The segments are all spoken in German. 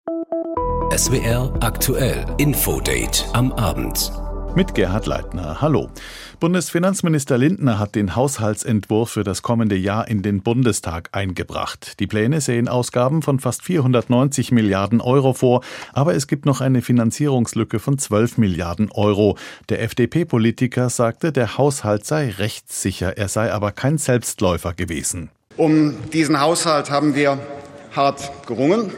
SWR aktuell Infodate am Abend. Mit Gerhard Leitner. Hallo. Bundesfinanzminister Lindner hat den Haushaltsentwurf für das kommende Jahr in den Bundestag eingebracht. Die Pläne sehen Ausgaben von fast 490 Milliarden Euro vor, aber es gibt noch eine Finanzierungslücke von 12 Milliarden Euro. Der FDP-Politiker sagte, der Haushalt sei rechtssicher, er sei aber kein Selbstläufer gewesen. Um diesen Haushalt haben wir hart gerungen.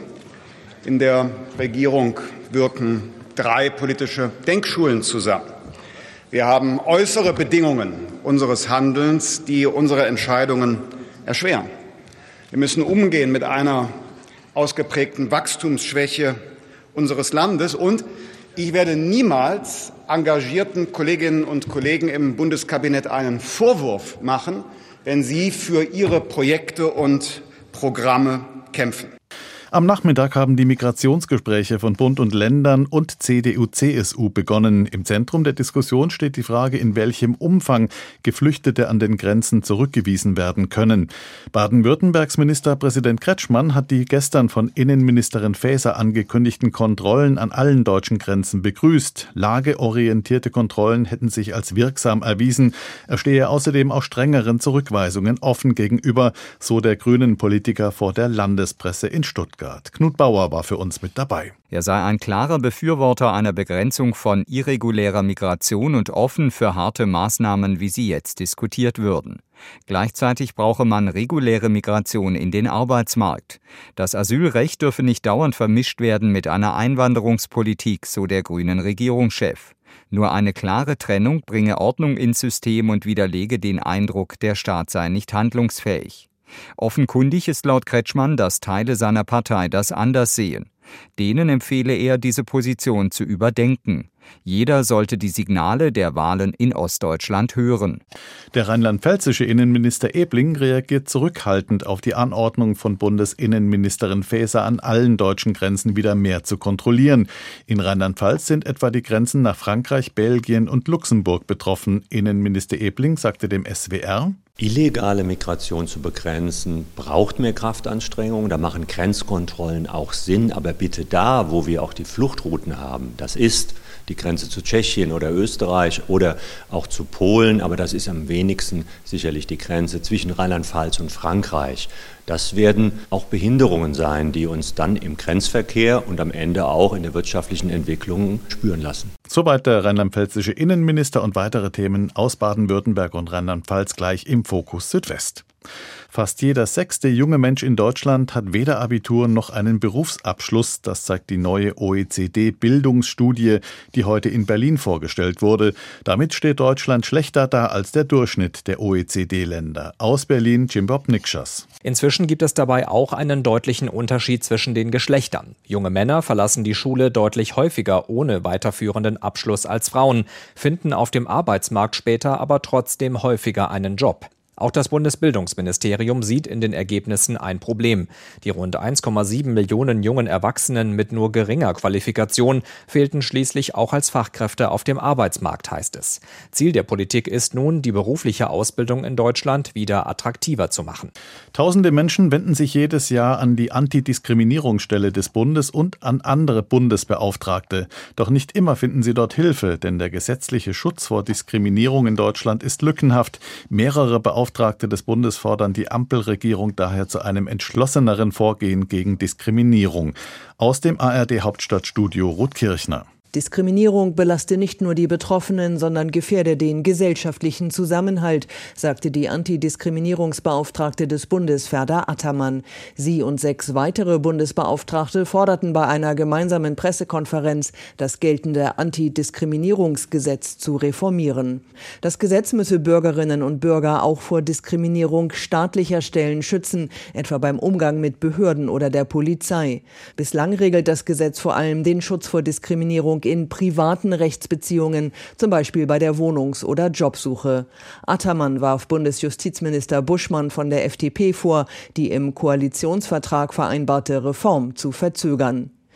In der Regierung wirken 3 politische Denkschulen zusammen. Wir haben äußere Bedingungen unseres Handelns, die unsere Entscheidungen erschweren. Wir müssen umgehen mit einer ausgeprägten Wachstumsschwäche unseres Landes und ich werde niemals engagierten Kolleginnen und Kollegen im Bundeskabinett einen Vorwurf machen, wenn sie für ihre Projekte und Programme kämpfen. Am Nachmittag haben die Migrationsgespräche von Bund und Ländern und CDU-CSU begonnen. Im Zentrum der Diskussion steht die Frage, in welchem Umfang Geflüchtete an den Grenzen zurückgewiesen werden können. Baden-Württembergs Ministerpräsident Kretschmann hat die gestern von Innenministerin Faeser angekündigten Kontrollen an allen deutschen Grenzen begrüßt. Lageorientierte Kontrollen hätten sich als wirksam erwiesen. Er stehe außerdem auch strengeren Zurückweisungen offen gegenüber, so der Grünen-Politiker vor der Landespresse in Stuttgart. Knut Bauer war für uns mit dabei. Er sei ein klarer Befürworter einer Begrenzung von irregulärer Migration und offen für harte Maßnahmen, wie sie jetzt diskutiert würden. Gleichzeitig brauche man reguläre Migration in den Arbeitsmarkt. Das Asylrecht dürfe nicht dauernd vermischt werden mit einer Einwanderungspolitik, so der grünen Regierungschef. Nur eine klare Trennung bringe Ordnung ins System und widerlege den Eindruck, der Staat sei nicht handlungsfähig. Offenkundig ist laut Kretschmann, dass Teile seiner Partei das anders sehen. Denen empfehle er, diese Position zu überdenken. Jeder sollte die Signale der Wahlen in Ostdeutschland hören. Der rheinland-pfälzische Innenminister Ebling reagiert zurückhaltend auf die Anordnung von Bundesinnenministerin Faeser, an allen deutschen Grenzen wieder mehr zu kontrollieren. In Rheinland-Pfalz sind etwa die Grenzen nach Frankreich, Belgien und Luxemburg betroffen. Innenminister Ebling sagte dem SWR: Illegale Migration zu begrenzen, braucht mehr Kraftanstrengungen. Da machen Grenzkontrollen auch Sinn. Aber bitte da, wo wir auch die Fluchtrouten haben, das ist die Grenze zu Tschechien oder Österreich oder auch zu Polen. Aber das ist am wenigsten sicherlich die Grenze zwischen Rheinland-Pfalz und Frankreich. Das werden auch Behinderungen sein, die uns dann im Grenzverkehr und am Ende auch in der wirtschaftlichen Entwicklung spüren lassen. Soweit der rheinland-pfälzische Innenminister und weitere Themen aus Baden-Württemberg und Rheinland-Pfalz gleich im Fokus Südwest. Fast jeder 6. junge Mensch in Deutschland hat weder Abitur noch einen Berufsabschluss. Das zeigt die neue OECD-Bildungsstudie, die heute in Berlin vorgestellt wurde. Damit steht Deutschland schlechter da als der Durchschnitt der OECD-Länder. Aus Berlin Jim Bob Nikschas. Inzwischen gibt es dabei auch einen deutlichen Unterschied zwischen den Geschlechtern. Junge Männer verlassen die Schule deutlich häufiger ohne weiterführenden Abschluss als Frauen, finden auf dem Arbeitsmarkt später aber trotzdem häufiger einen Job. Auch das Bundesbildungsministerium sieht in den Ergebnissen ein Problem. Die rund 1,7 Millionen jungen Erwachsenen mit nur geringer Qualifikation fehlten schließlich auch als Fachkräfte auf dem Arbeitsmarkt, heißt es. Ziel der Politik ist nun, die berufliche Ausbildung in Deutschland wieder attraktiver zu machen. Tausende Menschen wenden sich jedes Jahr an die Antidiskriminierungsstelle des Bundes und an andere Bundesbeauftragte. Doch nicht immer finden sie dort Hilfe, denn der gesetzliche Schutz vor Diskriminierung in Deutschland ist lückenhaft. Mehrere Beauftragte des Bundes fordern die Ampelregierung daher zu einem entschlosseneren Vorgehen gegen Diskriminierung. Aus dem ARD-Hauptstadtstudio Ruth Kirchner. Diskriminierung belaste nicht nur die Betroffenen, sondern gefährde den gesellschaftlichen Zusammenhalt, sagte die Antidiskriminierungsbeauftragte des Bundes Ferda Ataman. Sie und 6 weitere Bundesbeauftragte forderten bei einer gemeinsamen Pressekonferenz, das geltende Antidiskriminierungsgesetz zu reformieren. Das Gesetz müsse Bürgerinnen und Bürger auch vor Diskriminierung staatlicher Stellen schützen, etwa beim Umgang mit Behörden oder der Polizei. Bislang regelt das Gesetz vor allem den Schutz vor Diskriminierung in privaten Rechtsbeziehungen, zum Beispiel bei der Wohnungs- oder Jobsuche. Ataman warf Bundesjustizminister Buschmann von der FDP vor, die im Koalitionsvertrag vereinbarte Reform zu verzögern.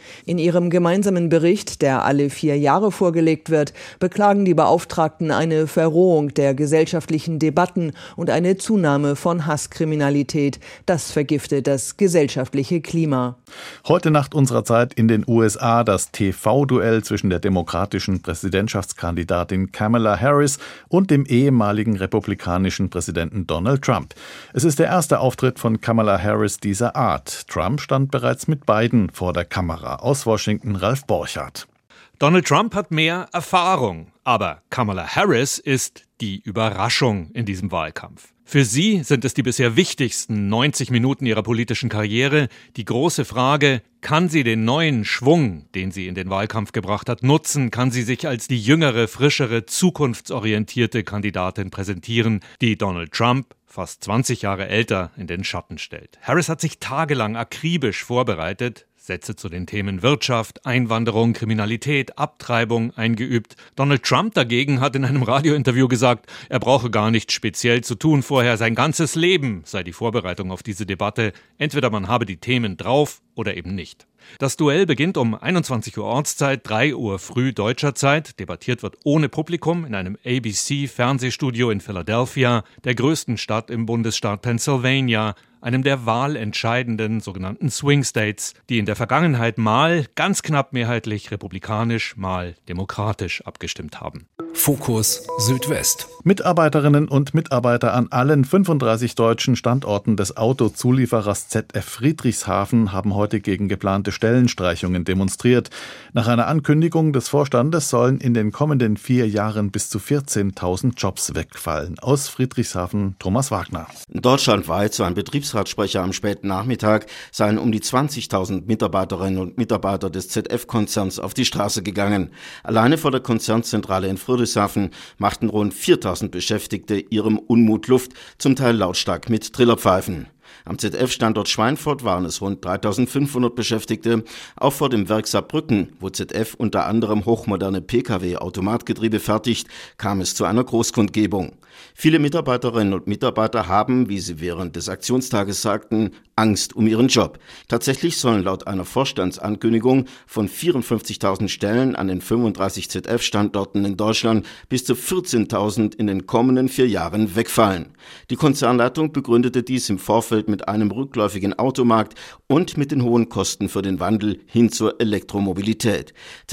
In ihrem gemeinsamen Bericht, der alle 4 Jahre vorgelegt wird, beklagen die Beauftragten eine Verrohung der gesellschaftlichen Debatten und eine Zunahme von Hasskriminalität. Das vergiftet das gesellschaftliche Klima. Heute Nacht unserer Zeit in den USA das TV-Duell zwischen der demokratischen Präsidentschaftskandidatin Kamala Harris und dem ehemaligen republikanischen Präsidenten Donald Trump. Es ist der erste Auftritt von Kamala Harris dieser Art. Trump stand bereits mit beiden vor der Kamera. Aus Washington Ralf Borchardt. Donald Trump hat mehr Erfahrung, aber Kamala Harris ist die Überraschung in diesem Wahlkampf. Für sie sind es die bisher wichtigsten 90 Minuten ihrer politischen Karriere. Die große Frage, kann sie den neuen Schwung, den sie in den Wahlkampf gebracht hat, nutzen? Kann sie sich als die jüngere, frischere, zukunftsorientierte Kandidatin präsentieren, die Donald Trump, fast 20 Jahre älter, in den Schatten stellt? Harris hat sich tagelang akribisch vorbereitet, Sätze zu den Themen Wirtschaft, Einwanderung, Kriminalität, Abtreibung eingeübt. Donald Trump dagegen hat in einem Radiointerview gesagt, er brauche gar nichts speziell zu tun vorher. Sein ganzes Leben sei die Vorbereitung auf diese Debatte. Entweder man habe die Themen drauf oder eben nicht. Das Duell beginnt um 21 Uhr Ortszeit, 3 Uhr früh deutscher Zeit. Debattiert wird ohne Publikum in einem ABC-Fernsehstudio in Philadelphia, der größten Stadt im Bundesstaat Pennsylvania, einem der wahlentscheidenden sogenannten Swing States, die in der Vergangenheit mal ganz knapp mehrheitlich republikanisch, mal demokratisch abgestimmt haben. Fokus Südwest. Mitarbeiterinnen und Mitarbeiter an allen 35 deutschen Standorten des Autozulieferers ZF Friedrichshafen haben heute gegen geplante Stellenstreichungen demonstriert. Nach einer Ankündigung des Vorstandes sollen in den kommenden 4 Jahren bis zu 14.000 Jobs wegfallen. Aus Friedrichshafen Thomas Wagner. Deutschlandweit, so ein Betriebsratssprecher am späten Nachmittag, seien um die 20.000 Mitarbeiterinnen und Mitarbeiter des ZF-Konzerns auf die Straße gegangen. Alleine vor der Konzernzentrale in Friedrichshafen machten rund 4.000 Beschäftigte ihrem Unmut Luft, zum Teil lautstark mit Trillerpfeifen. Am ZF-Standort Schweinfurt waren es rund 3.500 Beschäftigte. Auch vor dem Werk Saarbrücken, wo ZF unter anderem hochmoderne Pkw-Automatgetriebe fertigt, kam es zu einer Großkundgebung. Viele Mitarbeiterinnen und Mitarbeiter haben, wie sie während des Aktionstages sagten, Angst um ihren Job. Tatsächlich sollen laut einer Vorstandsankündigung von 54.000 Stellen an den 35 ZF-Standorten in Deutschland bis zu 14.000 in den kommenden 4 Jahren wegfallen. Die Konzernleitung begründete dies im Vorfeld mit einem rückläufigen Automarkt und mit den hohen Kosten für den Wandel hin zur Elektromobilität.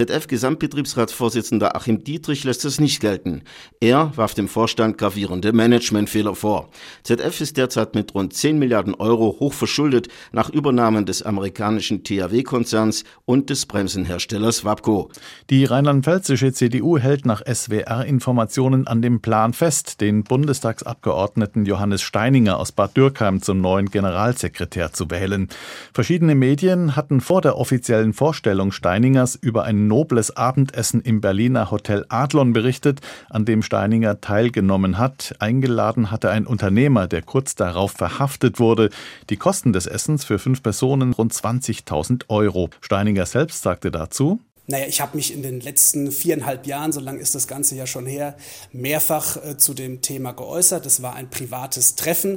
ZF-Gesamtbetriebsratsvorsitzender Achim Dietrich lässt es nicht gelten. Er warf dem Vorstand gravierende Managementfehler vor. ZF ist derzeit mit rund 10 Milliarden Euro hoch verschuldet nach Übernahmen des amerikanischen THW-Konzerns und des Bremsenherstellers WABCO. Die rheinland-pfälzische CDU hält nach SWR-Informationen an dem Plan fest, den Bundestagsabgeordneten Johannes Steininger aus Bad Dürkheim zum neuen Generalsekretär zu wählen. Verschiedene Medien hatten vor der offiziellen Vorstellung Steiningers über ein nobles Abendessen im Berliner Hotel Adlon berichtet, an dem Steininger teilgenommen hat. Eingeladen hatte ein Unternehmer, der kurz darauf verhaftet wurde. Die Kosten des Essens für 5 Personen rund 20.000 Euro. Steininger selbst sagte dazu: Naja, ich habe mich in den letzten 4,5 Jahren, so lange ist das Ganze ja schon her, mehrfach zu dem Thema geäußert. Das war ein privates Treffen.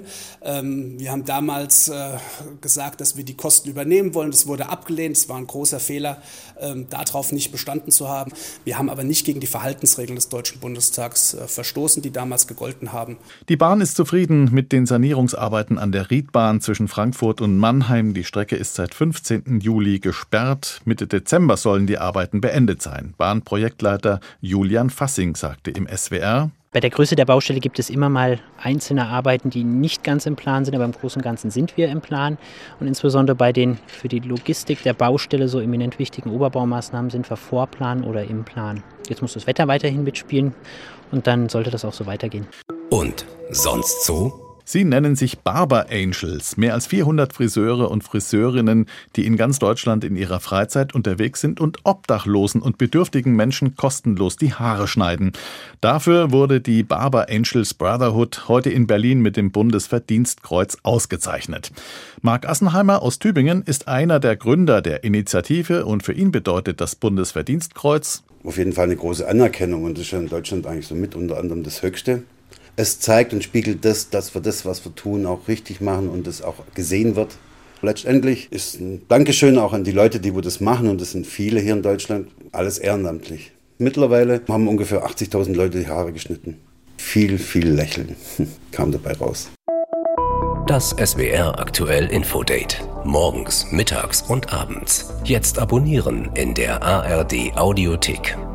Wir haben damals gesagt, dass wir die Kosten übernehmen wollen. Das wurde abgelehnt. Es war ein großer Fehler, darauf nicht bestanden zu haben. Wir haben aber nicht gegen die Verhaltensregeln des Deutschen Bundestags verstoßen, die damals gegolten haben. Die Bahn ist zufrieden mit den Sanierungsarbeiten an der Riedbahn zwischen Frankfurt und Mannheim. Die Strecke ist seit 15. Juli gesperrt. Mitte Dezember sollen die Arbeiten beendet sein. Bahnprojektleiter Julian Fassing sagte im SWR: Bei der Größe der Baustelle gibt es immer mal einzelne Arbeiten, die nicht ganz im Plan sind, aber im Großen und Ganzen sind wir im Plan. Und insbesondere bei den für die Logistik der Baustelle so eminent wichtigen Oberbaumaßnahmen sind wir vor Plan oder im Plan. Jetzt muss das Wetter weiterhin mitspielen und dann sollte das auch so weitergehen. Und sonst so? Sie nennen sich Barber Angels, mehr als 400 Friseure und Friseurinnen, die in ganz Deutschland in ihrer Freizeit unterwegs sind und obdachlosen und bedürftigen Menschen kostenlos die Haare schneiden. Dafür wurde die Barber Angels Brotherhood heute in Berlin mit dem Bundesverdienstkreuz ausgezeichnet. Marc Assenheimer aus Tübingen ist einer der Gründer der Initiative und für ihn bedeutet das Bundesverdienstkreuz auf jeden Fall eine große Anerkennung und das ist ja in Deutschland eigentlich so mit unter anderem das Höchste. Es zeigt und spiegelt dass wir das, was wir tun, auch richtig machen und das auch gesehen wird. Letztendlich ist ein Dankeschön auch an die Leute, die das machen, und das sind viele hier in Deutschland, alles ehrenamtlich. Mittlerweile haben ungefähr 80.000 Leute die Haare geschnitten. Viel Lächeln kam dabei raus. Das SWR Aktuell Infodate. Morgens, mittags und abends. Jetzt abonnieren in der ARD Audiothek.